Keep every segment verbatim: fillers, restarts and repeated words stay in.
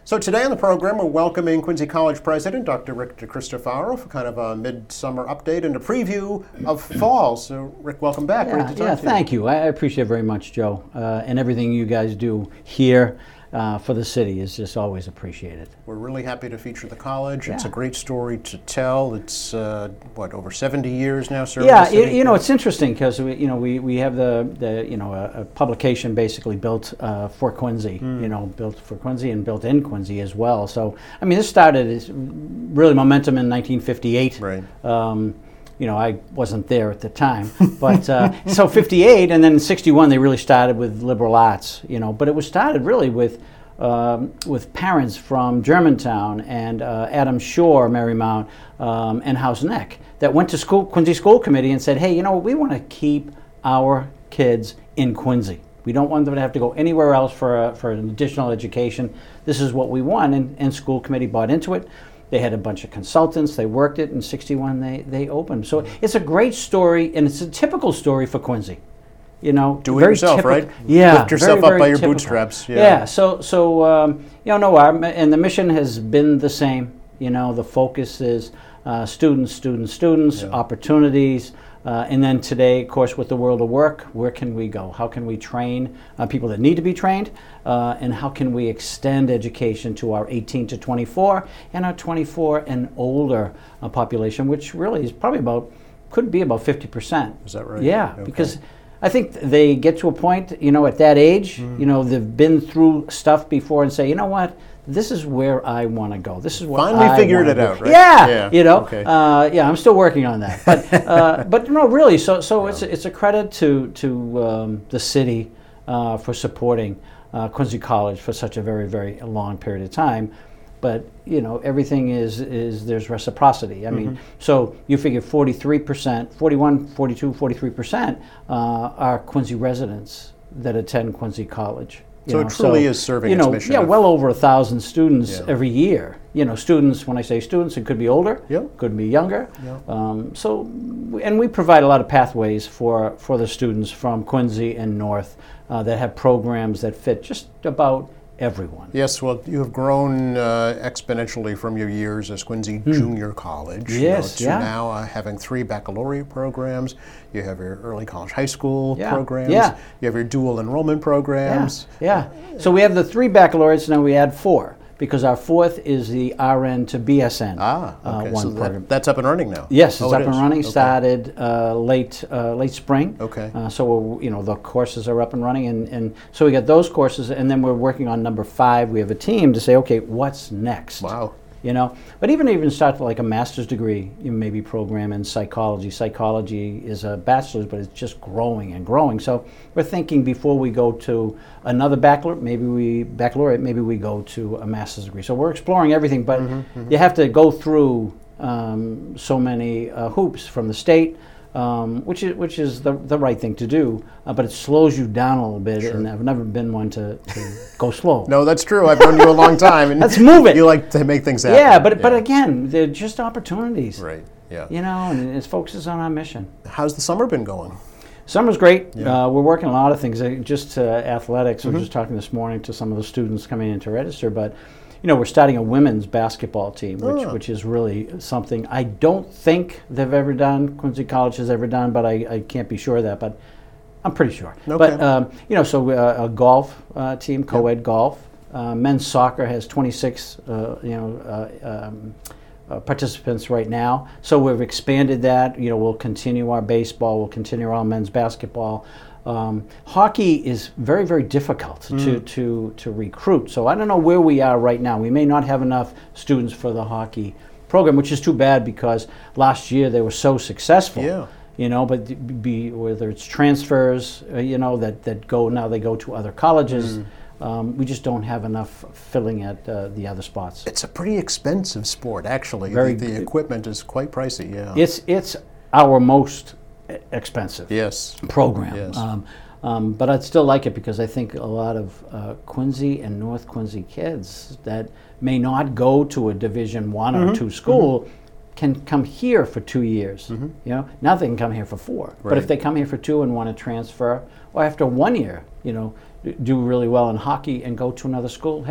So today on the program, we're welcoming Quincy College President Doctor Rick DeCristofaro for kind of a midsummer update and a preview of fall. So Rick, welcome back. Yeah, Great to talk yeah to you. thank you. I appreciate it very much, Joe, uh, and everything you guys do here uh, for the city is just always appreciated. We're really happy to feature the college. Yeah. It's a great story to tell. It's, uh, what, over seventy years now serving Yeah, the city? you, you know, it's interesting because, we, you know, we, we have the, the you know, a, a publication basically built uh, for Quincy, mm. you know, built for Quincy and built in Quincy as well. So, I mean, this started as really momentum in nineteen fifty-eight. Right. Um, you know, I wasn't there at the time, but uh, so fifty-eight, and then in sixty-one they really started with liberal arts, you know, but it was started really with um, with parents from Germantown and uh, Adam Shore, Marymount, um, and House Neck that went to school, Quincy School Committee and said, hey, you know, we want to keep our kids in Quincy. We don't want them to have to go anywhere else for a, for an additional education. This is what we want, and, and School Committee bought into it. They had a bunch of consultants. They worked it. In sixty-one, they, they opened. So it's a great story, and it's a typical story for Quincy. You know, do it very yourself, typical, right? Yeah, lift yourself very, up very by your typical. bootstraps. Yeah. Yeah. So, so um, you know, no, our, and the mission has been the same. You know, the focus is uh, students, students, students, Yeah. opportunities. Uh, and then today, of course, with the world of work, where can we go? How can we train uh, people that need to be trained? Uh, and how can we extend education to our eighteen to twenty-four and our twenty-four and older uh, population, which really is probably about, could be about fifty percent. Is that right? Yeah, Okay. because I think they get to a point, you know, at that age, mm. you know, they've been through stuff before and say, you know what? This is where I want to go. This is what Finally I figured wanna it do. out, right? Yeah, Yeah, you know, okay. uh, yeah, I'm still working on that. But uh, but no, really, so so yeah. it's it's a credit to to um, the city uh, for supporting uh, Quincy College for such a very very long period of time. But you know, everything is is there's reciprocity. I mean, mm-hmm. so you figure forty-three percent, forty-one, forty-two, forty-three percent uh, are Quincy residents that attend Quincy College. You so know, it truly so, is serving you know, its mission. Yeah, of, well over a thousand students yeah. every year. You know, students, when I say students, it could be older, yep. could be younger. Yep. Um, so, and we provide a lot of pathways for, for the students from Quincy and North uh, that have programs that fit just about everyone. Yes, well, you have grown uh, exponentially from your years as Quincy hmm. Junior College. Yes, you know, to yeah. now uh, having three baccalaureate programs. You have your early college high school yeah. programs. Yeah. You have your dual enrollment programs. Yeah. yeah. So we have the three baccalaureates, now we add four, because our fourth is the R N to B S N ah, okay. uh, one so that, program. That's up and running now. Yes, it's oh, up it and is. running. Okay. Started uh, late uh, late spring. Okay. Uh, so we're, you know, the courses are up and running, and, and so we got those courses, and then we're working on number five. We have a team to say, okay, what's next? Wow. You know, but even even start like a master's degree, you maybe program in psychology. Psychology is a bachelor's, but it's just growing and growing. So we're thinking before we go to another baccalaureate, maybe we baccalaureate, maybe we go to a master's degree. So we're exploring everything, but mm-hmm, mm-hmm. you have to go through um, so many uh, hoops from the state. Um, which is which is the the right thing to do, uh, but it slows you down a little bit, sure. and I've never been one to, to go slow. No, that's true. I've known you a long time, and let's move it. You like to make things happen. Yeah, but yeah. but again, they're just opportunities. Right. Yeah. You know, and it focuses on our mission. How's the summer been going? Summer's great. Yeah. Uh, we're working a lot of things. Uh, just uh, athletics. Mm-hmm. I was just talking this morning to some of the students coming in to register, but. You know, we're starting a women's basketball team, which oh. which is really something I don't think they've ever done, Quincy College has ever done, but I, I can't be sure of that, but I'm pretty sure. Okay. But, um, you know, so uh, a golf uh, team, co-ed yep. golf. Uh, men's soccer has twenty-six, uh, you know, uh, um, uh, participants right now. So we've expanded that. You know, we'll continue our baseball, we'll continue our men's basketball. Um, hockey is very, very difficult mm. to, to, to recruit. So I don't know where we are right now. We may not have enough students for the hockey program, which is too bad because last year they were so successful. Yeah. You know, but be, whether it's transfers, uh, you know, that, that go now they go to other colleges. Mm. Um, we just don't have enough filling at uh, the other spots. It's a pretty expensive sport, actually. Very the, the equipment is quite pricey. Yeah. It's it's our most expensive yes. program. Yes. Um, um, but I'd still like it because I think a lot of uh, Quincy and North Quincy kids that may not go to a Division One mm-hmm. or two school mm-hmm. can come here for two years. Mm-hmm. You know, now they can come here for four. Right. But if they come here for two and want to transfer, or after one year, you know, do really well in hockey and go to another school, hey,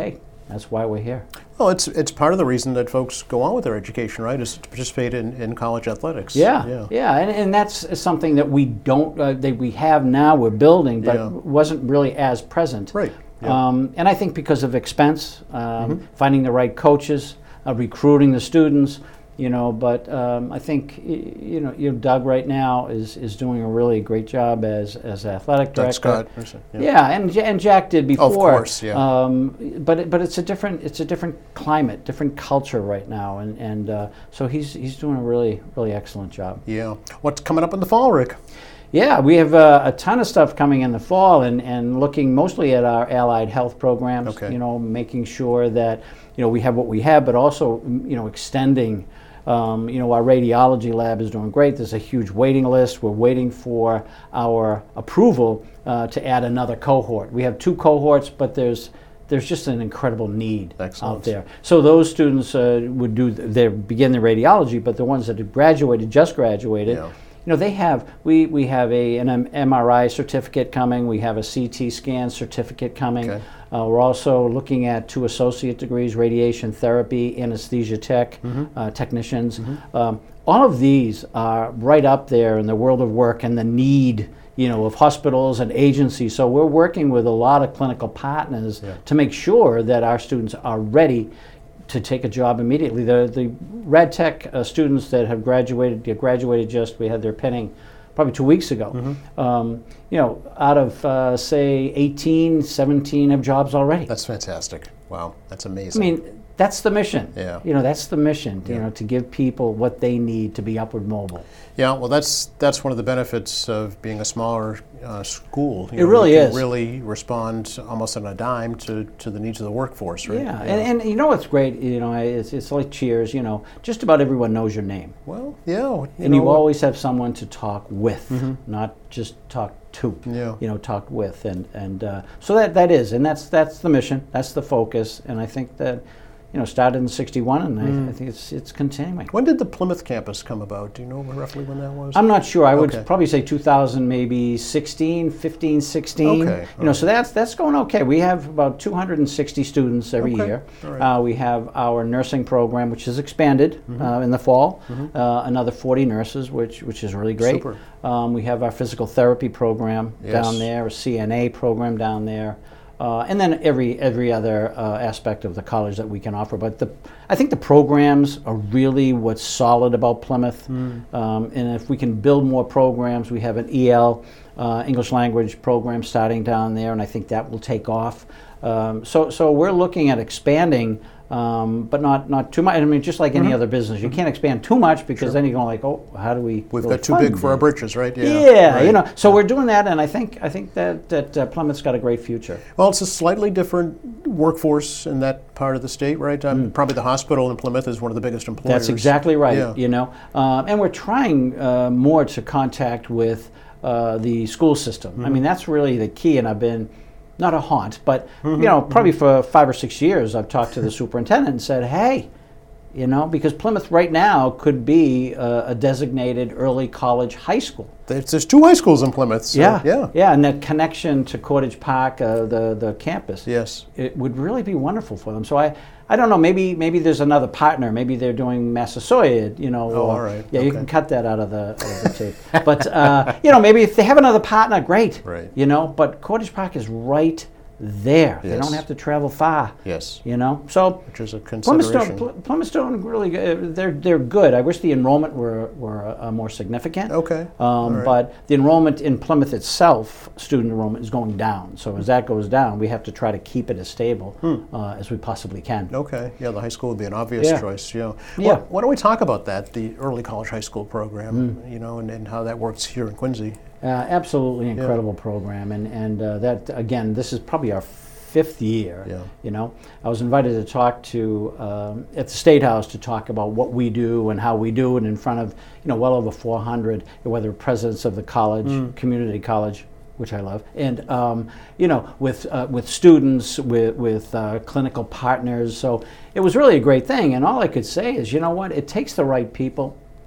That's why we're here. Well, it's it's part of the reason that folks go on with their education, right, is to participate in, in college athletics. Yeah, yeah, yeah, and, and that's something that we don't, uh, that we have now, we're building, but Yeah. wasn't really as present. Right. Yeah. Um, and I think because of expense, um, Mm-hmm. finding the right coaches, uh, recruiting the students, you know, but um, I think, y- you know, you know, Doug right now is, is doing a really great job as, as athletic Doug director. Scott. Yeah, and Ja- and Jack did before. Of course, yeah. Um, but it, but it's a different it's a different climate, different culture right now, and and uh, so he's he's doing a really really excellent job. Yeah. What's coming up in the fall, Rick? Yeah, we have uh, a ton of stuff coming in the fall, and, and looking mostly at our allied health programs. Okay. You know, making sure that you know we have what we have, but also you know extending. Um, you know, our radiology lab is doing great. There's a huge waiting list. We're waiting for our approval uh, to add another cohort. We have two cohorts, but there's there's just an incredible need Excellent. out there. So those students uh, would do their begin their radiology, but the ones that have graduated, just graduated. Yeah. You know, they have, we, we have a, an M R I certificate coming, we have a C T scan certificate coming. Okay. Uh, we're also looking at two associate degrees, radiation therapy, anesthesia tech, uh, technicians. Um, all of these are right up there in the world of work and the need, you know, of hospitals and agencies. So we're working with a lot of clinical partners Yeah. to make sure that our students are ready to take a job immediately. The the rad tech uh, students that have graduated, they graduated just, we had their pinning probably two weeks ago. Mm-hmm. Um, you know, out of uh, say eighteen, seventeen have jobs already. That's fantastic. Wow, that's I amazing. mean, that's the mission. Yeah. You know, that's the mission, you Yeah. know, to give people what they need to be upward mobile. Yeah, well, that's that's one of the benefits of being a smaller uh, school. You It know, really you can is. really respond almost on a dime to, to the needs of the workforce, right? Yeah, And, and you know what's great, you know, it's, it's like Cheers, you know, just about everyone knows your name. well, yeah, you And know, you always have someone to talk with, Mm-hmm. not just talk to. Yeah. You know, talk with, and and uh, so that that is, and that's that's the mission, that's the focus, and I think that, you know, started in sixty-one, and Mm. I, I think it's it's continuing. When did the Plymouth campus come about? Do you know roughly when that was? I'm not sure. I would Okay. probably say two thousand, maybe sixteen, fifteen, sixteen. Okay, You know, all so that's that's going okay. We have about two hundred sixty students every Okay, year. all right. Uh, we have our nursing program, which is expanded Mm-hmm. uh, in the fall. Uh, another forty nurses, which which is really great. Super. Um, we have our physical therapy program Yes. down there, a C N A program down there. Uh, and then every every other uh, aspect of the college that we can offer. But the, I think the programs are really what's solid about Plymouth. Um, and if we can build more programs, we have an E L, uh, English language program starting down there, and I think that will take off. Um, so so we're looking at expanding, um, but not not too much. I mean, just like any other business, you can't expand too much because then you're going like, oh, how do we? We've really got too fund big for our it? britches, right? Yeah, right. you know. So we're doing that, and I think I think that that uh, Plymouth's got a great future. Well, it's a slightly different workforce in that part of the state, right? Um, Probably the hospital in Plymouth is one of the biggest employers. Mm. That's exactly right. Yeah. You know, um, and we're trying uh, more to contact with uh, the school system. Mm-hmm. I mean, that's really the key. And I've been not a haunt, but Mm-hmm. you know, probably for five or six years, I've talked to the superintendent and said, "Hey, you know, because Plymouth right now could be uh, a designated early college high school." There's, there's two high schools in Plymouth. So, yeah, yeah. yeah, and that connection to Cottage Park, uh, the the campus. Yes. It would really be wonderful for them. So I, I don't know. Maybe maybe there's another partner. Maybe they're doing Massasoit. You know. Oh, or- all right. Yeah, you Okay. can cut that out of the, out of the tape. But uh, you know, maybe if they have another partner, great. Right. You know, but Cottage Park is right there. They Yes. don't have to travel far. Yes. You know, so. Which is a Plymouth consideration. Stone, Pl- Plymouth Stone really good. They're they're good. I wish the enrollment were were uh, more significant. Okay. Um, All right. But the enrollment in Plymouth itself, student enrollment, is going down. So as that goes down, we have to try to keep it as stable uh, as we possibly can. Okay, yeah, the high school would be an obvious Yeah. choice. Yeah. Yeah. Well, why don't we talk about that, the early college high school program, you know, and, and how that works here in Quincy? Uh, absolutely incredible program, and and uh, that again, this is probably our fifth year. Yeah. You know, I was invited to talk to um, at the State House to talk about what we do and how we do it in front of you know well over four hundred, whether presidents of the college, community college, which I love, and um, you know with uh, with students, with with uh, clinical partners. So it was really a great thing. And all I could say is, you know what, it takes the right people.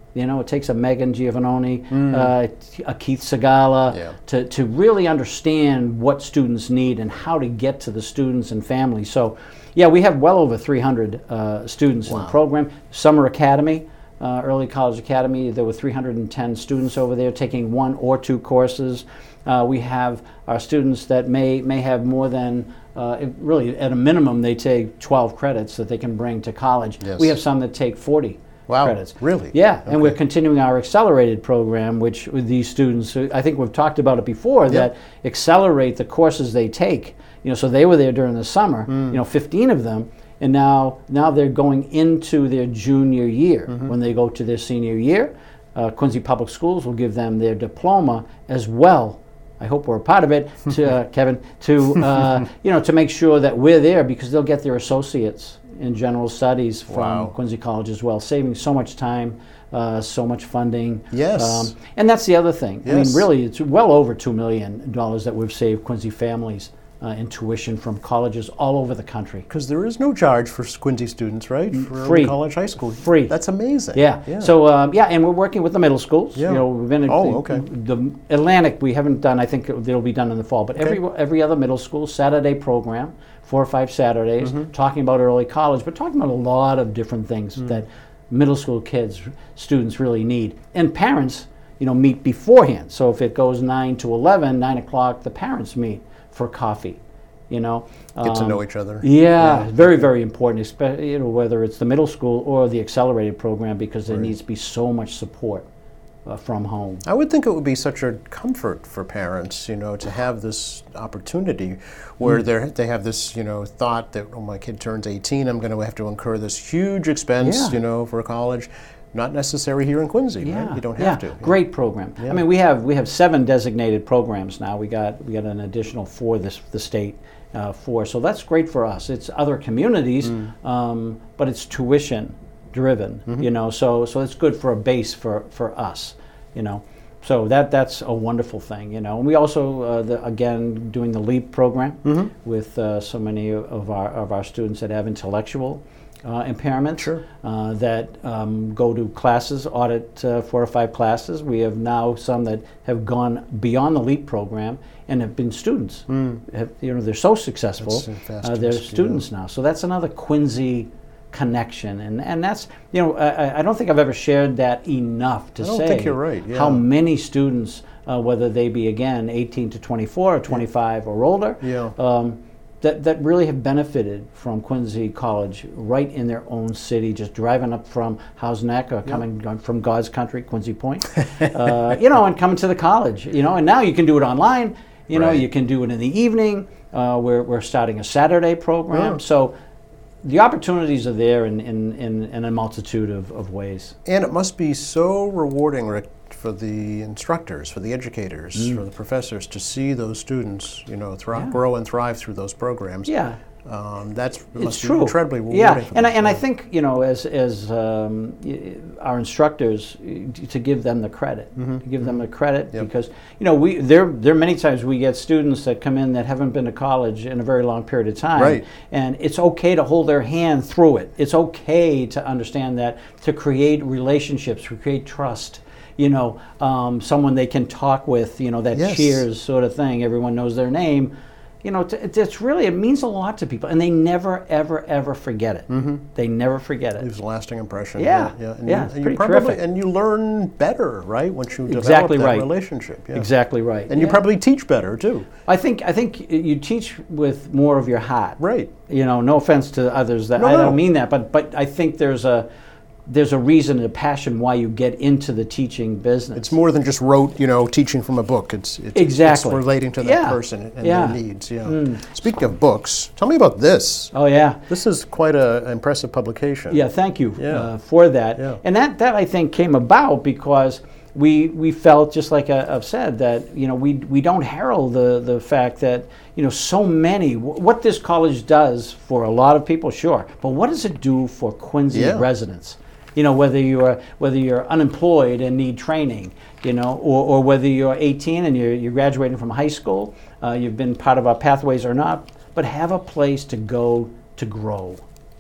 You know, it takes a Megan Giovannone, Mm. uh, a Keith Segala Yeah. to, to really understand what students need and how to get to the students and families. So, yeah, we have well over three hundred uh, students in Wow. the program. Summer Academy, uh, Early College Academy, there were three hundred ten students over there taking one or two courses. Uh, we have our students that may, may have more than, uh, it- really, at a minimum, they take twelve credits that they can bring to college. Yes. We have some that take forty. Wow, Credits. really? Yeah, and we're Okay. continuing our accelerated program, which with these students, uh, I think we've talked about it before, that accelerate the courses they take. You know, so they were there during the summer, you know, fifteen of them, and now now they're going into their junior year. When they go to their senior year, uh, Quincy Public Schools will give them their diploma as well. I hope we're a part of it, to, uh, Kevin, to uh, you know, to make sure that we're there, because they'll get their associates in general studies from Wow. Quincy College as well, saving so much time, uh, so much funding. Yes. and that's the other thing. I mean, Yes. really, it's well over two million dollars that we've saved Quincy families uh, in tuition from colleges all over the country. Because there is no charge for Quincy students, right? For early Free. college, high school. Free. That's amazing. Yeah. So um, yeah, and we're working with the middle schools. Yeah. You know, we've been Oh, okay. The Atlantic we haven't done. I think it'll be done in the fall. But every every other middle school Saturday program, four or five Saturdays, Mm-hmm. talking about early college, but talking about a lot of different things Mm. that middle school kids, students really need, and parents, you know, meet beforehand. So if it goes nine to eleven, nine o'clock, the parents meet for coffee. You know, Get to Um, know each other. yeah, very, very important, especially, you know, whether it's the middle school or the accelerated program, because there needs to be so much support uh, from home. I would think it would be such a comfort for parents, you know, to have this opportunity where Mm. they're they have this, you know, thought that, oh, my kid turns eighteen, I'm going to have to incur this huge expense, Yeah. you know, for college. Not necessary here in Quincy, Yeah, right? You don't yeah, have to. great program. Yeah. I mean, we have we have seven designated programs now. We got we got an additional four this the state uh, for, so that's great for us. It's other communities, Mm. um, but it's tuition driven. Mm-hmm. You know, so so it's good for a base for for us. You know. So that that's a wonderful thing, you know. And we also, uh, the, again, doing the LEAP program Mm-hmm. with uh, so many of our of our students that have intellectual uh, impairments, Sure. uh, that um, go to classes, audit uh, four or five classes. We have now some that have gone beyond the LEAP program and have been students. Have, you know, they're so successful. That's, uh, fast uh, they're to- yeah. students now. So that's another Quincy connection, and and that's, you know, I, I don't think I've ever shared that enough to I don't say think you're right, yeah. how many students, uh, whether they be again eighteen to twenty-four or twenty-five or older, Yeah. um, that that really have benefited from Quincy College right in their own city, just driving up from Howes Neck or coming going from God's country, Quincy Point, uh, you know, and coming to the college, you know, and now you can do it online, you know, Right. you can do it in the evening. Uh, we're we're starting a Saturday program, Yeah. so the opportunities are there in, in, in, in a multitude of, of ways. And it must be so rewarding, Rick, for the instructors, for the educators, for the professors to see those students, you know, thri- Mm. Yeah. grow and thrive through those programs. Yeah. Um, that's it It's must be true. incredibly rewarding. Yeah, for and I, them. and I Yeah. think, you know, as as um, y- our instructors, y- to give them the credit, to give them the credit, Mm-hmm. Yep. because, you know, we there there are many times we get students that come in that haven't been to college in a very long period of time, Right. and it's okay to hold their hand through it. It's okay to understand that, to create relationships, to create trust. You know, um, someone they can talk with, you know, that Yes. cheers sort of thing. Everyone knows their name. You know, t- it's it's really, it means a lot to people, and they never, ever, ever forget it. Mm-hmm. They never forget it. Leaves a lasting impression. Yeah. yeah. And Yeah, you, it's and pretty you probably terrific. and you learn better, right? Once you develop Exactly that right. relationship. Yeah. Exactly right. And you Yeah. probably teach better too. I think I think you teach with more of your heart. Right. You know, no offense to others that No, I no. don't mean that, but but I think there's a there's a reason, a passion why you get into the teaching business. It's more than just rote, you know, teaching from a book. It's it's, Exactly. it's relating to that Yeah. person and Yeah. their needs. Yeah. Speaking of books, tell me about this. Oh yeah. This is quite a, an impressive publication. Yeah, thank you Yeah. uh, for that. Yeah. And that, that I think came about because we we felt, just like I, I've said, that, you know, we we don't herald the the fact that, you know, so many, wh- what this college does for a lot of people, sure, but what does it do for Quincy Yeah. residents? You know, whether you're whether you're unemployed and need training, you know, or, or whether you're eighteen and you're you're graduating from high school, uh, you've been part of our pathways or not, but have a place to go to grow.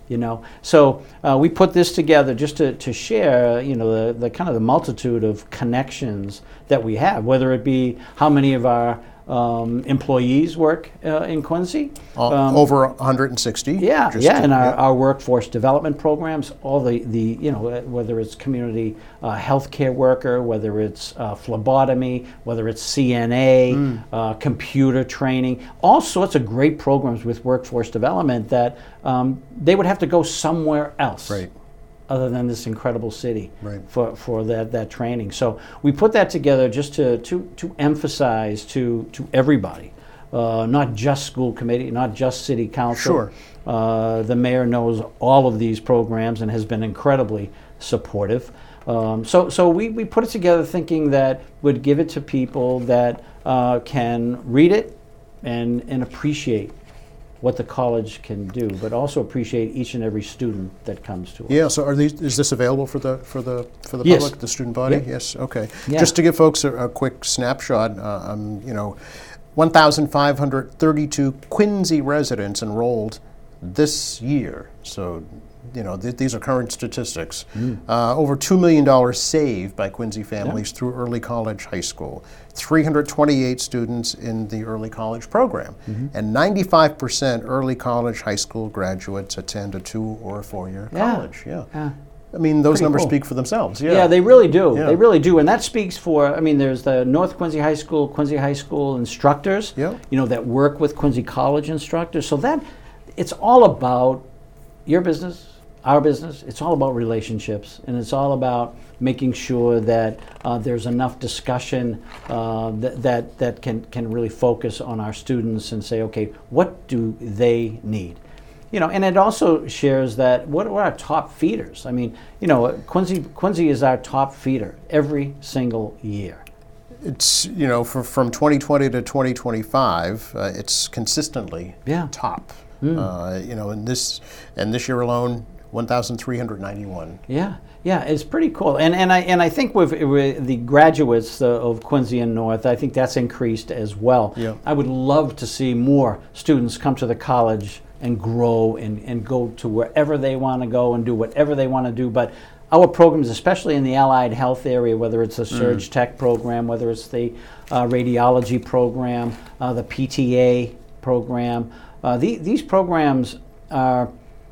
You know, so uh, we put this together just to, to share, you know, the, the kind of the multitude of connections that we have, whether it be how many of our um, employees work uh, in Quincy. Uh, um, over one hundred sixty. Yeah, just yeah, to, and our, yeah. our workforce development programs, all the, the you know, uh, whether it's community uh, healthcare worker, whether it's uh, phlebotomy, whether it's C N A, mm. uh, computer training, all sorts of great programs with workforce development that um, they would have to go somewhere else. Right. Other than this incredible city, right. for, for that, that training. So we put that together just to, to, to emphasize to, to everybody, uh, not just school committee, not just city council. Sure. Uh, the mayor knows all of these programs and has been incredibly supportive. Um, so so we, we put it together thinking that we'd give it to people that uh, can read it and, and appreciate what the college can do, but also appreciate each and every student that comes to us. Yeah. So, are these? Is this available for the for the for the Yes. public, the student body? Yep. Yes. Okay. Yeah. Just to give folks a, a quick snapshot, uh, um, you know, one thousand five hundred thirty-two Quincy residents enrolled this year. So, you know, th- these are current statistics. Mm. Uh, over two million dollars saved by Quincy families yeah. through early college high school. three hundred twenty-eight students in the early college program. Mm-hmm. And ninety-five percent early college high school graduates attend a two or a four-year yeah. college. Yeah. yeah. I mean, those Pretty numbers cool. speak for themselves. Yeah, yeah they really do. Yeah. They really do. And that speaks for, I mean, there's the North Quincy High School, Quincy High School instructors, yeah. you know, that work with Quincy College instructors. So that, it's all about your business, our business. It's all about relationships, and it's all about making sure that uh, there's enough discussion uh, that, that that can can really focus on our students and say, okay, what do they need? You know, and it also shares that what are our top feeders? I mean, you know, Quincy Quincy is our top feeder every single year. It's, you know, for, from twenty twenty to twenty twenty-five, uh, it's consistently yeah. top. Mm. Uh, you know, and this and this year alone, one thousand three hundred ninety-one. Yeah, yeah, it's pretty cool. And and I and I think with, with the graduates uh, of Quincy and North, I think that's increased as well. Yeah. I would love to see more students come to the college and grow and, and go to wherever they want to go and do whatever they want to do. But our programs, especially in the allied health area, whether it's a surge mm. tech program, whether it's the uh, radiology program, uh, the P T A program, uh, the, these programs are,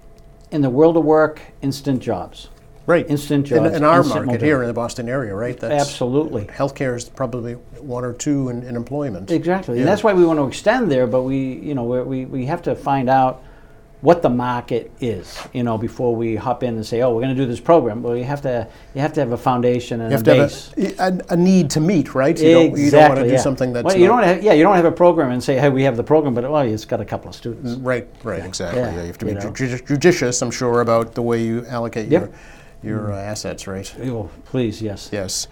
in the world of work, instant jobs. Right. Instant jobs. In, in our instant market mobility. here in the Boston area, right? That's, Absolutely. Healthcare is probably one or two in, in employment. Exactly. Yeah. And that's why we want to extend there, but we, you know, we we have to find out what the market is, you know, before we hop in and say, oh, we're going to do this program. Well, you have to you have to have a foundation and you have a to base. have a, a, a need to meet, right? You exactly. don't, you don't want to do yeah. something that's well, you not, don't have, yeah, you don't have a program and say, hey, we have the program, but well, it's got a couple of students. Right, right, yeah. exactly. Yeah. Yeah, you have to you be know. ju- judicious, I'm sure, about the way you allocate yep. your your uh, assets, right? Oh, please, yes. Yes.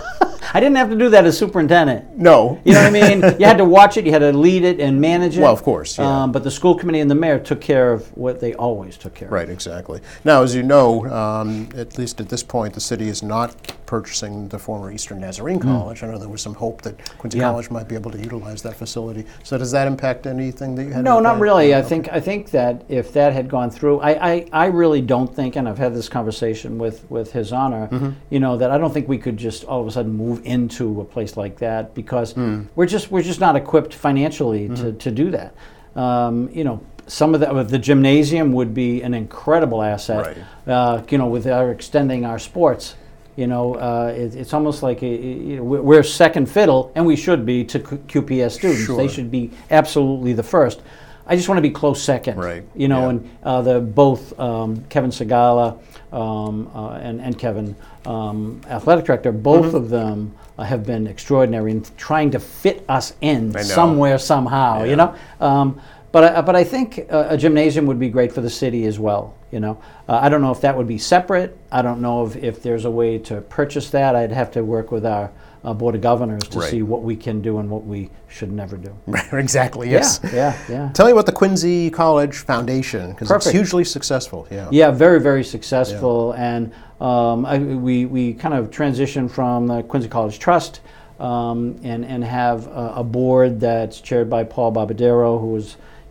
I didn't have to do that as superintendent. No. You know what I mean? You had to watch it, you had to lead it and manage it. Well, of course, yeah. Um, but the school committee and the mayor took care of what they always took care Right, of. exactly. Now, as you know, um, at least at this point, the city is not purchasing the former Eastern Nazarene College. Mm. I know there was some hope that Quincy yeah. College might be able to utilize that facility. So does that impact anything that you had? No, not really. Yeah, I okay. think I think that if that had gone through, I, I, I really don't think, and I've had this conversation with, with His Honor, mm-hmm. you know, that I don't think we could just all of a sudden move into a place like that because mm. we're just we're just not equipped financially mm-hmm. to, to do that. Um, you know, some of the the gymnasium would be an incredible asset. Right. Uh, you know, with our extending our sports. You know, uh, it, it's almost like a, you know, we're second fiddle, and we should be to Q P S students. Sure. They should be absolutely the first. I just want to be close second. Right. You know, yeah. and uh, the both um, Kevin Segala um, uh, and, and Kevin, um, athletic director, both mm-hmm. of them uh, have been extraordinary in trying to fit us in somewhere, somehow. Yeah. You know. Um, But I, but I think uh, a gymnasium would be great for the city as well. You know, uh, I don't know if that would be separate. I don't know if, if there's a way to purchase that. I'd have to work with our uh, board of governors to right. see what we can do and what we should never do. Right, exactly. Yes. Yeah, yeah, yeah. Tell me about the Quincy College Foundation because it's hugely successful. Yeah. Yeah, very very successful, yeah. and um, I, we we kind of transitioned from the Quincy College Trust. Um, and and have a, a board that's chaired by Paul Barbadero, who was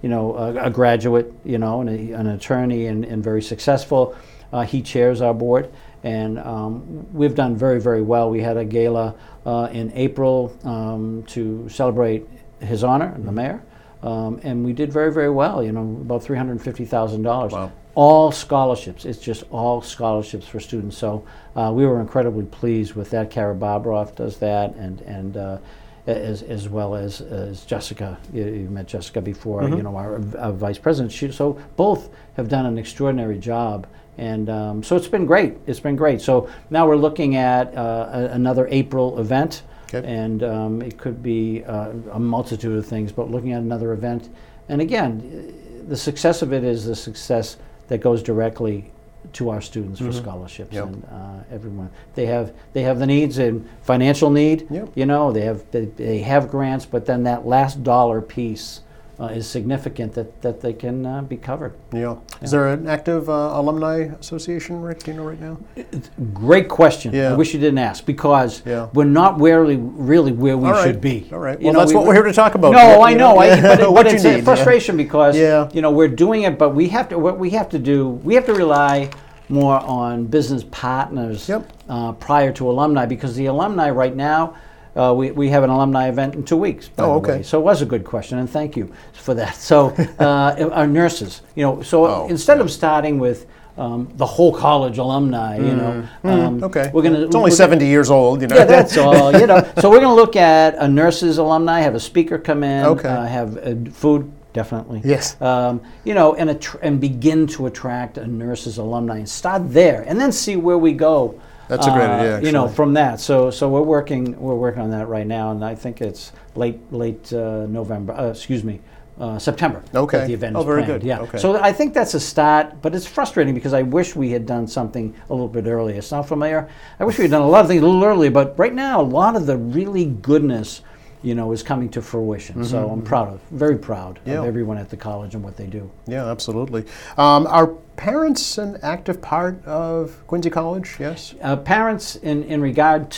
you know, a, a graduate, you know, and a, an attorney and, and very successful. Uh, he chairs our board, and um, we've done very, very well. We had a gala uh, in April um, to celebrate his honor, the mayor, um, and we did very, very well, you know, about three hundred fifty thousand dollars. Wow. All scholarships. It's just all scholarships for students. So uh, we were incredibly pleased with that. Kara Bobroff does that, and and uh, as as well as, as Jessica. You, you met Jessica before. Mm-hmm. You know, our, our vice president. She, so both have done an extraordinary job, and um, so it's been great. It's been great. So now we're looking at uh, a, another April event, okay. and um, it could be uh, a multitude of things. But looking at another event, and again, the success of it is the success that goes directly to our students for Mm-hmm. scholarships. Yep. And uh, everyone, they have they have the needs and financial need. Yep. You know, they have they, they have grants, but then that last dollar piece uh, is significant that, that they can uh, be covered. Yeah. Is there an active uh, alumni association, Rick? Do you know right now? Great question. Yeah. I wish you didn't ask, because Yeah. we're not really really where we All right. should be. All right. You Well, know, that's we- what we're here to talk about. No, Rick, I you know, I, but, it, What but you it's a need, frustration because Yeah. you know we're doing it, but we have to. What we have to do, we have to rely more on business partners Yep. uh, prior to alumni, because the alumni right now. Uh, we, we have an alumni event in two weeks. By Oh, the okay. way. So it was a good question, and thank you for that. So uh, our nurses, you know, so Oh, instead of starting with um, the whole college alumni, you know, um, Okay. we're gonna It's only we're seventy years old, you know. yeah, that's all. You know, so we're going to look at a nurses alumni, have a speaker come in, Okay. uh, have uh, food, definitely. Yes. Um, you know, and attr- and begin to attract a nurses alumni and start there, and then see where we go. That's a great uh, idea, You know, actually. from that. So so we're working we're working on that right now, and I think it's late late uh, November. Uh, excuse me. Uh, September. Okay. That the event Oh, is very planned. good. Yeah. Okay. So I think that's a start, but it's frustrating because I wish we had done something a little bit earlier. Sound familiar? I wish we had done a lot of things a little earlier, but right now a lot of the really goodness, you know, is coming to fruition. So I'm proud of, very proud Mm-hmm. Yeah. of everyone at the college and what they do. Yeah, absolutely. Um, are parents an active part of Quincy College? Yes. Uh, parents, in, in regard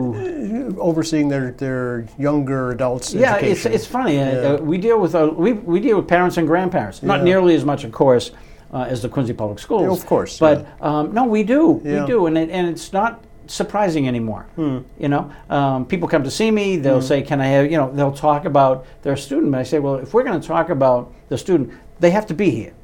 to Overseeing their, their younger adults' yeah, it's education. it's funny. Uh, Yeah. uh, we deal with uh, we we deal with parents and grandparents. Not Yeah. nearly as much, of course, uh, as the Quincy Public Schools. Yeah, of course, But yeah. um, no, we do. Yeah. We do, and it, and it's not surprising anymore. Hmm. You know, um, people come to see me. They'll say, "Can I have?" You know, they'll talk about their student. But I say, "Well, if we're going to talk about the student, they have to be here."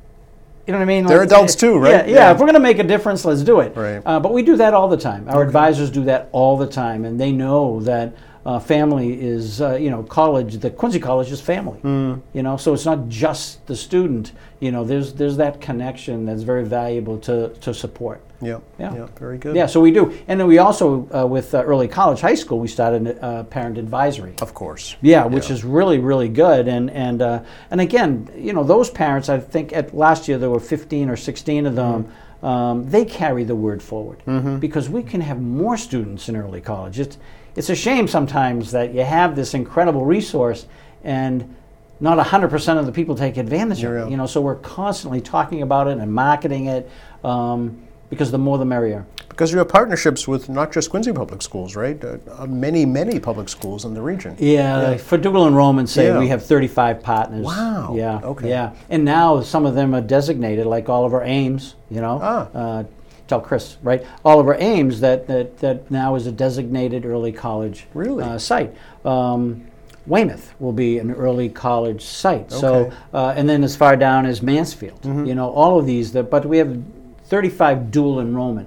You know what I mean? They're adults too, right? Yeah, yeah. Yeah. If we're going to make a difference, let's do it. Right. Uh, but we do that all the time. Our advisors do that all the time, and they know that uh, family is, uh, you know, college. The Quincy College is family. Hmm. You know, so it's not just the student. You know, there's there's that connection that's very valuable to to support. Yeah. Yeah. Yeah. Very good. Yeah, so we do, and then we also uh, with uh, early college, high school, we started uh, parent advisory. Of course. Yeah, which Yeah. is really, really good. And and uh, and again, you know, those parents, I think at last year there were fifteen or sixteen of them. Mm-hmm. Um, they carry the word forward because we can have more students in early college. It's it's a shame sometimes that you have this incredible resource and not one hundred percent of the people take advantage of Yeah. it. You know, so we're constantly talking about it and marketing it um, because the more the merrier. Because you have partnerships with not just Quincy Public Schools, right? Uh, uh, many, many public schools in the region. Yeah, Yeah. for Dougal and Roman say Yeah. we have thirty-five partners. Wow. Yeah. Okay. Yeah, and now some of them are designated, like Oliver Ames. You know, Ah. uh, tell Chris, right? Oliver Ames that that that now is a designated early college Really? uh, site. Um, Weymouth will be an early college site. So, Okay. Mm-hmm. uh, and then as far down as Mansfield. You know, all of these. That, but we have thirty-five dual enrollment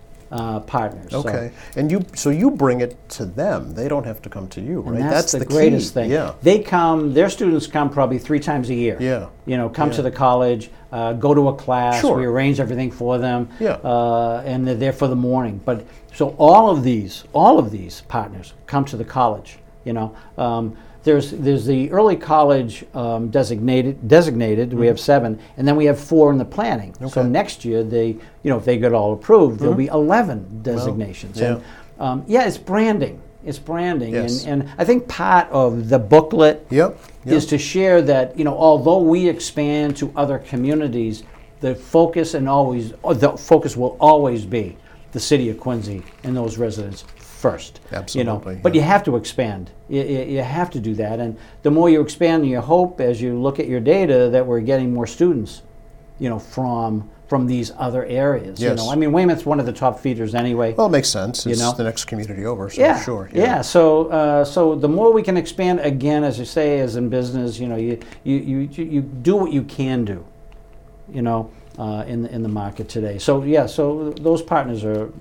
uh, partners. so- Okay. And you, so you bring it to them. They don't have to come to you, And right? that's, the, key. greatest thing. Yeah. They come, their students come probably three times a year. Yeah. You know, come Yeah. to the college, uh, go to a class, Sure. we arrange everything for them, Yeah. uh, and they're there for the morning. But so all of these, all of these partners come to the college, you know. Um, there's there's the early college um, designated designated. We have seven, and then we have four in the planning. So Mm-hmm. Okay. next year, they you know if they get all approved, there'll be eleven designations. Mm-hmm. yeah. And um, yeah, it's branding. It's branding, Yes. and, and I think part of the booklet Yep. Yep. is to share that you know although we expand to other communities, the focus and always uh, the focus will always be the city of Quincy and those residents first. Absolutely. You know, but yeah. you have to expand. You, you, you have to do that, and the more you expand, you hope as you look at your data that we're getting more students, you know, from from these other areas. Yes. You know, I mean, Weymouth's one of the top feeders anyway. Well, it makes sense. It's you know? the next community over, so yeah, sure. Yeah. yeah. So, uh, so the more we can expand, again, as you say, as in business, you know, you you you, you do what you can do, you know, uh, in the in the market today. So yeah, so those partners are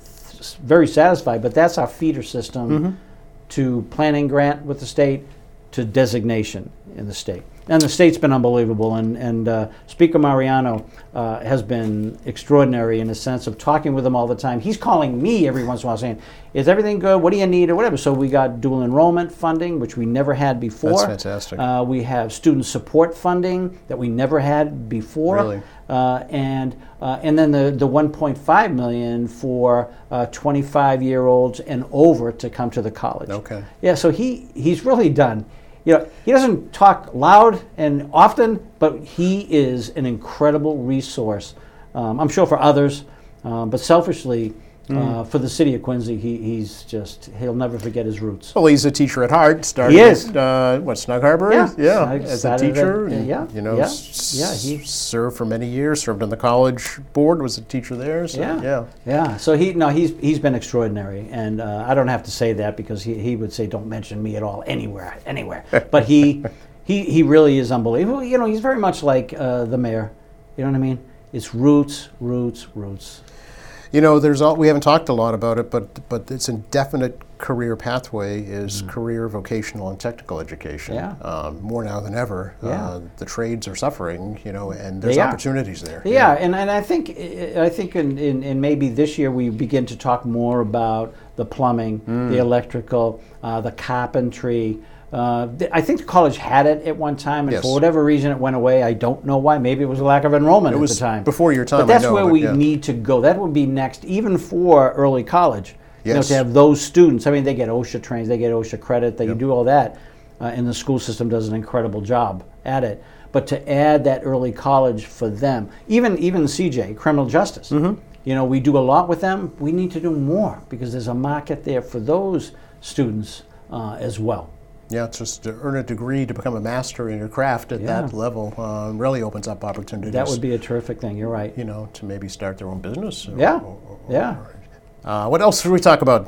very satisfied. But that's our feeder system Mm-hmm. to planning grant with the state, to designation in the state. And the state's been unbelievable, and, and uh, Speaker Mariano uh, has been extraordinary in the sense of talking with him all the time. He's calling me every once in a while saying, is everything good? What do you need? Or whatever. So we got dual enrollment funding, which we never had before. That's fantastic. Uh, we have student support funding that we never had before. Really? Uh, and uh, and then the, the one point five million for uh, twenty-five year olds and over to come to the college. Okay. Yeah, so he, he's really done. You know, he doesn't talk loud and often, but he is an incredible resource. Um, I'm sure for others, um, but selfishly, Mm. uh, for the city of Quincy, he, he's just, he'll never forget his roots. Well, he's a teacher at heart. Started He is. At, uh, what, Snug Harbor? Yeah. yeah. I As a started teacher. at- and, yeah, You know, yeah, s- yeah, he- served for many years. Served on the college board. Was a teacher there. So, Yeah. yeah. Yeah, so he no he's he's been extraordinary, and uh, I don't have to say that because he, he would say don't mention me at all anywhere anywhere. But he he he really is unbelievable. You know, he's very much like uh, the mayor. You know what I mean? It's roots, roots, roots. You know, there's all, we haven't talked a lot about it, but but its indefinite career pathway is career vocational and technical education. Yeah. Um, more now than ever. Yeah. Uh, the trades are suffering, you know, and there's They are. opportunities there. Yeah, and, and I think I think in, in, in maybe this year we begin to talk more about the plumbing, the electrical, uh, the carpentry. Uh, th- I think the college had it at one time, and Yes. for whatever reason it went away. I don't know why. Maybe it was a lack of enrollment It at was the time. before your time, But that's I know, where but we yeah. need to go. That would be next, even for early college. You know, Yes. to have those students. I mean, they get OSHA trains, they get OSHA credit, they Yep. do all that, uh, and the school system does an incredible job at it. But to add that early college for them, even even C J, criminal justice. Mm-hmm. You know, we do a lot with them. We need to do more because there's a market there for those students uh, as well. Yeah, it's just to earn a degree to become a master in your craft at Yeah. that level uh, really opens up opportunities. That would be a terrific thing. You're right. you know, to maybe start their own business. or- Yeah. or- or- Yeah. Uh, what else should we talk about?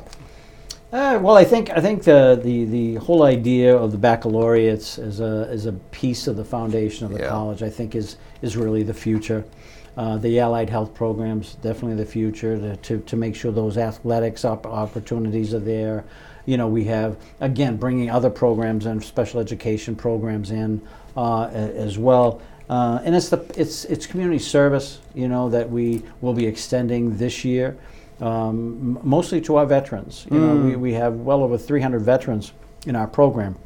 Uh, well, I think I think the, the, the whole idea of the baccalaureates as a as a piece of the foundation of the Yeah. college, I think, is is really the future. Uh, the allied health programs definitely the future to, to, to make sure those athletics op- opportunities are there. You know, we have again bringing other programs and special education programs in uh, a- as well. Uh, and it's the it's it's community service, you know, that we will be extending this year. Um, m- mostly to our veterans. You know, we, we have well over three hundred veterans in our program.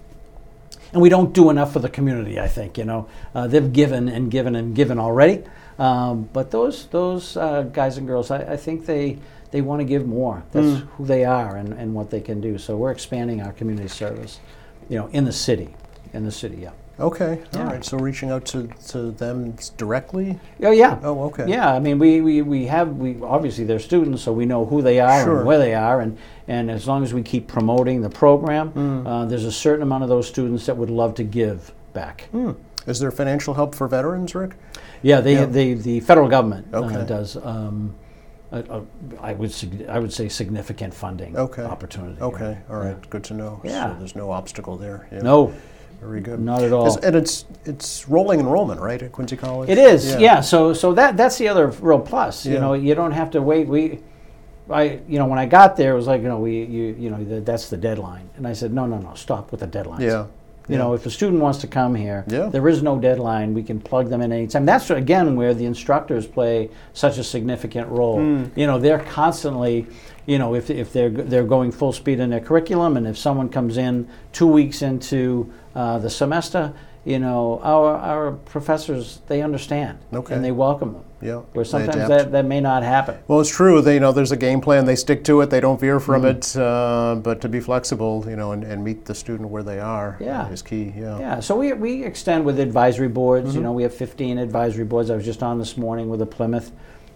And we don't do enough for the community, I think, you know. Uh, they've given and given and given already. Um, but those those uh, guys and girls, I, I think they they want to give more. That's who they are and, and what they can do. So we're expanding our community service, you know, in the city. In the city, yeah. Okay, all Yeah. right. So reaching out to, to them directly? Oh yeah. Oh, okay. Yeah, I mean, we, we, we have we obviously they're students, so we know who they are Sure. and where they are, and, and as long as we keep promoting the program, Mm. uh, there's a certain amount of those students that would love to give back. Hmm. Is there financial help for veterans, Rick? Yeah, they, Yeah. they the federal government uh, Okay. does. Um, a, a, I would sig- I would say significant funding Okay. opportunity. Okay, all right. Yeah. Good to know. Yeah. So there's no obstacle there. Yeah. No, Very good. not at all. Is- and it's it's rolling enrollment, right, at Quincy College? It is, yeah. So, so that that's the other real plus. You Yeah. know, you don't have to wait. We, I, you know, when I got there, it was like, you know, we, you, you know, th- that's the deadline. And I said, no, no, no, stop with the deadlines. Yeah. You know, if a student wants to come here, Yeah. there is no deadline. We can plug them in anytime. That's again where the instructors play such a significant role. Hmm. You know, they're constantly, you know, if if they're they're going full speed in their curriculum, and if someone comes in two weeks into uh, the semester, you know, our our professors, they understand Okay. and they welcome them. Yeah. Where They sometimes adapt. that, that may not happen. Well, it's true. They, you know, there's a game plan. They stick to it. They don't veer from Mm. it. Uh, but to be flexible, you know, and, and meet the student where they are Yeah. is key. Yeah. Yeah, so we, we extend with advisory boards. Mm-hmm. You know, we have fifteen advisory boards. I was just on this morning with the Plymouth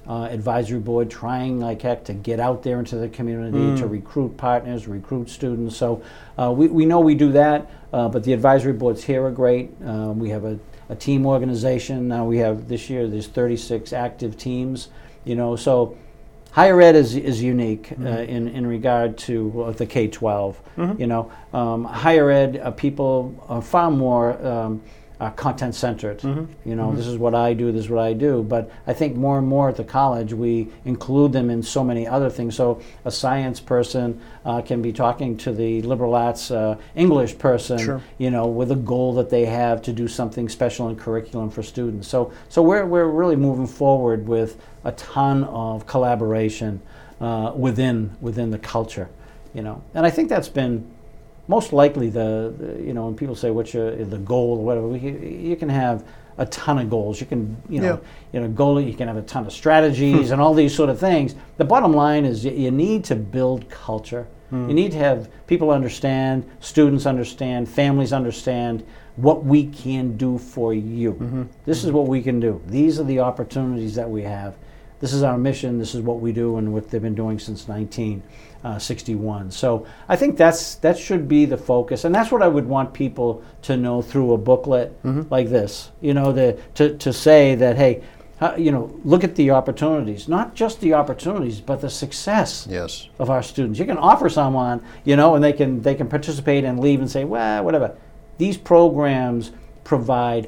uh, advisory board, trying like heck to get out there into the community, mm. to recruit partners, recruit students. So uh, we, we know we do that, uh, but the advisory boards here are great. Um, we have a, a team organization. Now we have, this year, there's thirty-six active teams, you know, so higher ed is is unique mm-hmm. uh, in, in regard to uh, the K twelve. Mm-hmm. You know, um, higher ed uh, people are far more um, uh, content centered. Mm-hmm. You know, mm-hmm. this is what I do, this is what I do. But I think more and more at the college we include them in so many other things. So a science person uh, can be talking to the liberal arts uh, English person, sure. you know, with a goal that they have to do something special in curriculum for students. So so we're we're really moving forward with a ton of collaboration uh, within within the culture, you know, and I think that's been most likely the, the you know, when people say what's your the goal or whatever, you, you can have a ton of goals. You can you know yeah. you know goal you can have a ton of strategies and all these sort of things. The bottom line is you, you need to build culture. Mm. You need to have people understand, students understand, families understand what we can do for you. Mm-hmm. This is what we can do. These are the opportunities that we have. This is our mission, this is what we do and what they've been doing since nineteen sixty-one. So I think that's that should be the focus, and that's what I would want people to know through a booklet mm-hmm. like this. You know, the, to, to say that, hey, uh, you know, look at the opportunities, not just the opportunities, but the success yes. of our students. You can offer someone, you know, and they can they can participate and leave and say, well, whatever. These programs provide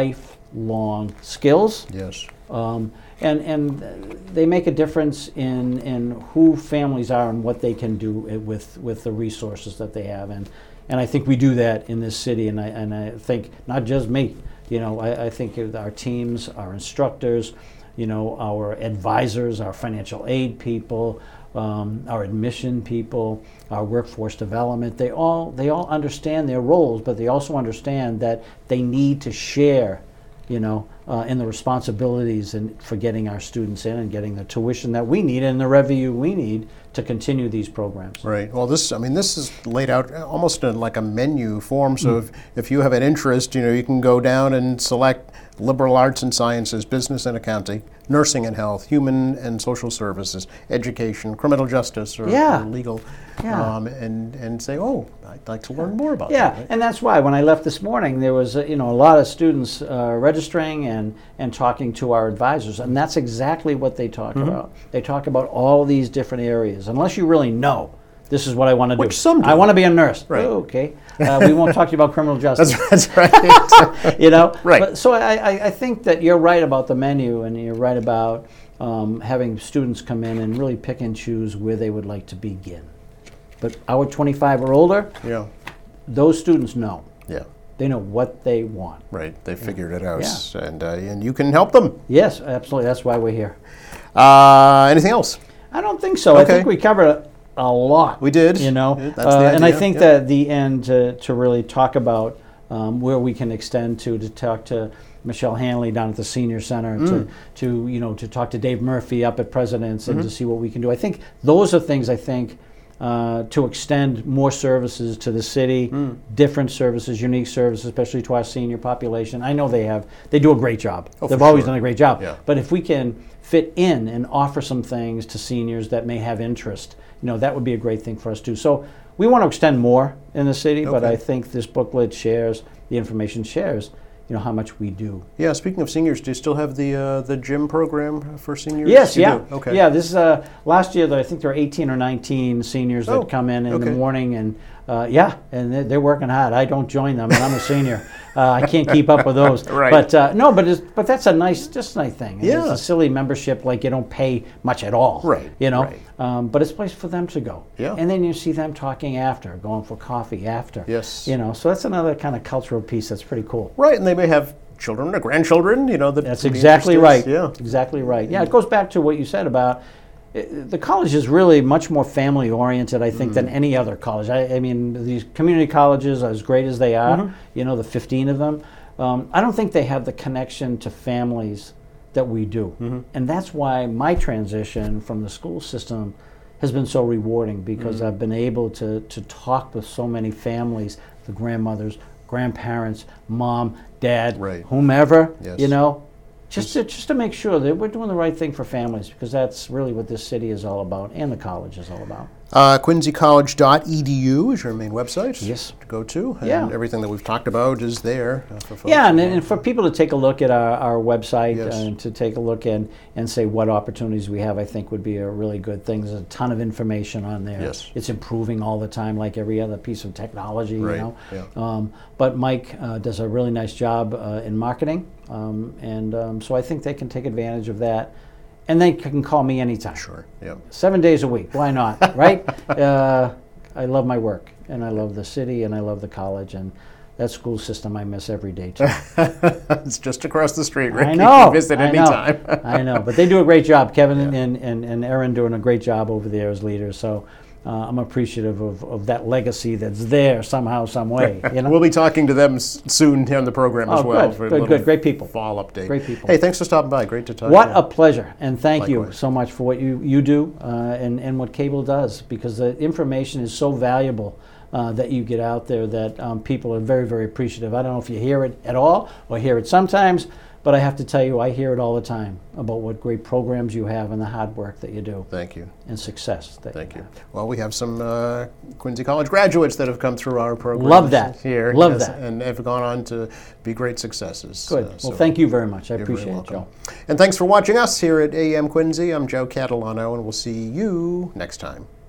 lifelong skills. Yes. Um, and and they make a difference in, in who families are and what they can do with with the resources that they have, and and I think we do that in this city, and I and I think not just me, you know, I, I think our teams, our instructors, you know, our advisors, our financial aid people, um, our admission people, our workforce development, they all they all understand their roles, but they also understand that they need to share, you know, uh, in the responsibilities and for getting our students in and getting the tuition that we need and the revenue we need to continue these programs. Right. Well, this, I mean, this is laid out almost in like a menu form. So mm. if, if you have an interest, you know, you can go down and select liberal arts and sciences, business and accounting, nursing and health, human and social services, education, criminal justice, or, yeah. or legal, yeah. um, and and say, oh, I'd like to learn more about yeah. that. Right? And that's why when I left this morning, there was uh, you know a lot of students uh, registering and and talking to our advisors, and that's exactly what they talk mm-hmm. about. They talk about all these different areas. Unless you really know, this is what I want to do. Which some do. I want to be a nurse. Right. Oh, okay. Uh, we won't talk to you about criminal justice. That's, that's right. you know. Right. But, so I, I, I think that you're right about the menu, and you're right about um, having students come in and really pick and choose where they would like to begin. But our twenty-five or older, yeah, those students know. Yeah. They know what they want. Right. They figured it out, Yeah. and uh, and you can help them. Yes, absolutely. That's why we're here. Uh, anything else? I don't think so. Okay. I think we covered a lot. We did. You know, Yeah, that's uh, the and I idea, think yeah. that the end to, to really talk about um, where we can extend to to talk to Michelle Hanley down at the Senior Center, mm. to to you know to talk to Dave Murphy up at President's, and mm-hmm. to see what we can do. I think those are things. I think. Uh, to extend more services to the city, mm. different services, unique services, especially to our senior population. I know they have, they do a great job. Oh, They've for always sure. done a great job. Yeah. But if we can fit in and offer some things to seniors that may have interest, you know, that would be a great thing for us too. So we want to extend more in the city, okay. but I think this booklet shares, the information shares, you know, how much we do. Yeah, speaking of seniors, do you still have the uh, the gym program for seniors? Yes, you yeah. do? Okay. Yeah, this is uh, last year, I think there were eighteen or nineteen seniors Oh, that come in in okay. the morning, and uh, yeah, and they're, they're working hard. I don't join them, and I'm a senior. Uh, I can't keep up with those. Right. But uh, no, but it's, but that's a nice, just a nice thing. And Yeah. It's a silly membership, like you don't pay much at all. Right, You know, right. um, but it's a place for them to go. Yeah. And then you see them talking after, going for coffee after. Yes. You know, so that's another kind of cultural piece that's pretty cool. Right, and they may have children or grandchildren, you know. That That's would be exactly interested. right. Yeah. Exactly right. Yeah, it goes back to what you said about uh, the college is really much more family oriented, I think, mm. than any other college. I, I mean, these community colleges, as great as they are, mm-hmm. you know, the fifteen of them, um, I don't think they have the connection to families that we do. Mm-hmm. And that's why my transition from the school system has been so rewarding, because mm. I've been able to, to talk with so many families, the grandmothers, grandparents, mom, dad, Right. whomever, Yes. you know, Just to, just to make sure that we're doing the right thing for families, because that's really what this city is all about, and the college is all about. Uh, Quincy College dot E D U is your main website. Yes. To go to. And Yeah. everything that we've talked about is there uh, for folks. Yeah, and, and for people to take a look at our, our website Yes. and to take a look and, and say what opportunities we have, I think would be a really good thing. There's a ton of information on there. Yes. It's improving all the time, like every other piece of technology, Right, you know. yeah. Um, but Mike uh, does a really nice job uh, in marketing, um, and um, so I think they can take advantage of that. And they can call me anytime. Sure. Yeah. Seven days a week. Why not? Right? Uh, I love my work, and I love the city, and I love the college, and that school system I miss every day too. It's just across the street, Rick. I You know. can visit I anytime. know. I know. But they do a great job. Kevin and, and, and Erin doing a great job over there as leaders. So uh, I'm appreciative of, of that legacy that's there somehow, some way. You know? We'll be talking to them s- soon here on the program as Oh, well. good, for a good, little good. Great people. Fall update. Great people. Hey, thanks for stopping by. Great to talk What to a you. pleasure, and thank you Likewise. so much for what you, you do uh, and, and what cable does, because the information is so valuable uh, that you get out there that um, people are very, very appreciative. I don't know if you hear it at all or hear it sometimes, but I have to tell you, I hear it all the time about what great programs you have and the hard work that you do Thank you. and success that Thank you. have. Well, we have some uh, Quincy College graduates that have come through our program. Love that. Here. Love yes, that. And have gone on to be great successes. Good. Uh, Well, so thank you very much. I you're very appreciate it, welcome. Joe. And thanks for watching us here at A M Quincy. I'm Joe Catalano, and we'll see you next time.